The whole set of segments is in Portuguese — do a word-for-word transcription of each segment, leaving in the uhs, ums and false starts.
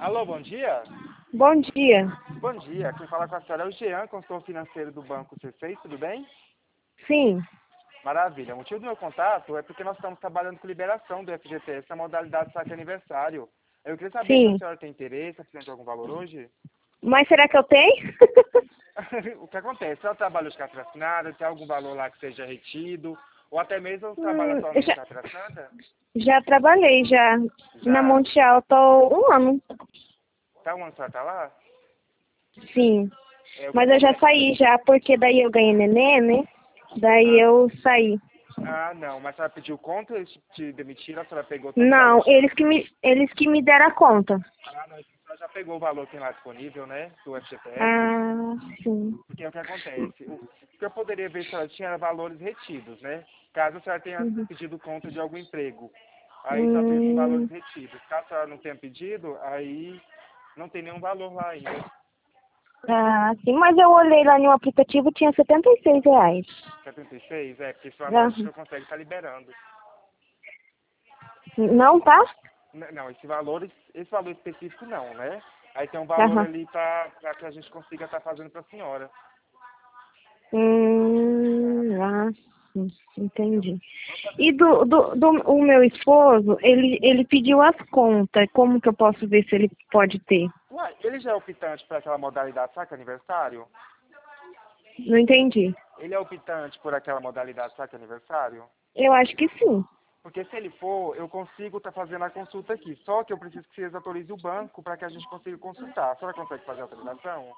Alô, bom dia? Bom dia. Bom dia, quem fala com a senhora é o Jean, consultor financeiro do Banco C seis, tudo bem? Sim. Maravilha. O motivo do meu contato é porque nós estamos trabalhando com liberação do F G T S, a modalidade saque aniversário. Eu queria saber se a Sim. senhora tem interesse, se tem algum valor hoje? Mas será que eu tenho? O que acontece? Se ela trabalha de carteira assinada, tem algum valor lá que seja retido, ou até mesmo trabalha Hum, eu atualmente de já, carteira assinada? já trabalhei já na Já. Monte Alto há um ano. Tá onde a senhora tá lá? Sim. É, o que Mas eu já acontece? saí já, porque daí eu ganhei neném, né? Daí Ah, eu saí. ah, não, mas a senhora pediu conta, eles te demitiram, a senhora pegou todo o valor. Não, eles que me, eles que me deram a conta. Ah, não, então a senhora já pegou o valor que tem lá disponível, né, do F G T S. Ah, sim. Porque é o que acontece. O o que eu poderia ver se ela tinha valores retidos, né? Caso a senhora tenha Uhum. pedido conta de algum emprego. Aí só tem com valores Hum, retidos. Caso a senhora não tenha pedido, aí não tem nenhum valor lá ainda. ah, sim, mas eu olhei lá no aplicativo, tinha setenta e seis reais. setenta e seis? É, porque esse valor a gente Aham. não consegue estar liberando. Não, tá? N- Não, esse valor, esse valor específico não, né? Aí tem um valor Aham. ali para que a gente consiga estar fazendo para a senhora. Hum, ah, sim, Entendeu? entendi. E do, do, do o meu esposo, ele, ele pediu as contas. Como que eu posso ver se ele pode ter? Uai, ele já é optante para aquela modalidade saque aniversário? Não entendi. Ele é optante por aquela modalidade saque aniversário? Eu acho que sim. Porque se ele for, eu consigo estar fazendo a consulta aqui. Só que eu preciso que vocês autorizem o banco para que a gente consiga consultar. A senhora consegue fazer a autorização?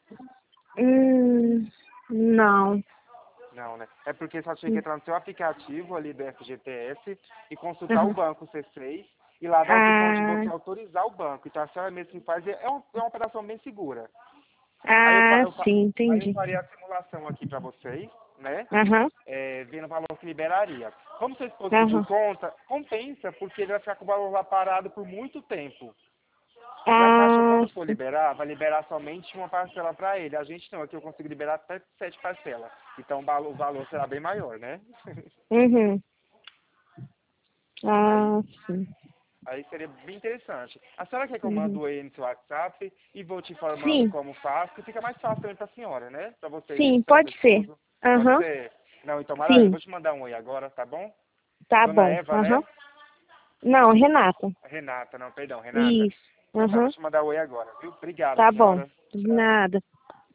Hum, não. Não, né? É porque só tinha que Hum, entrar no seu aplicativo ali do F G T S e consultar o aham. banco C seis e lá dá a opção de Ah, você autorizar o banco. Então a senhora mesmo que faz é, um- é uma operação bem segura. Aí eu, fa- ah, eu, fa- sim, aí eu entendi. faria a simulação aqui para vocês, né? Aham, É, vendo o valor que liberaria. Como seu esposo pediu aham. conta, compensa, porque ele vai ficar com o valor lá parado por muito tempo. E a Caixa, Ah, quando for sim. liberar, vai liberar somente uma parcela para ele. A gente não, aqui eu consigo liberar até sete parcelas. Então o valor, o valor será bem maior, né? Uhum. Aí, Ah, sim. aí seria bem interessante. A senhora quer que eu Uhum. mando aí no seu WhatsApp e vou te informando Sim, como faço, que fica mais fácil também para a senhora, né? Para você e sim, para o seu pode ser. esposo. Pode Aham, ser? Não, então maravilha. sim. Vou te mandar um oi agora, tá bom? Tá Dona bom. Eva, Aham. né? Não, Renata. Renata, não, perdão, Renata. Isso. Então tá, vou Aham. te mandar oi agora, viu? Obrigado, Tá bom. senhora. De Tchau. nada.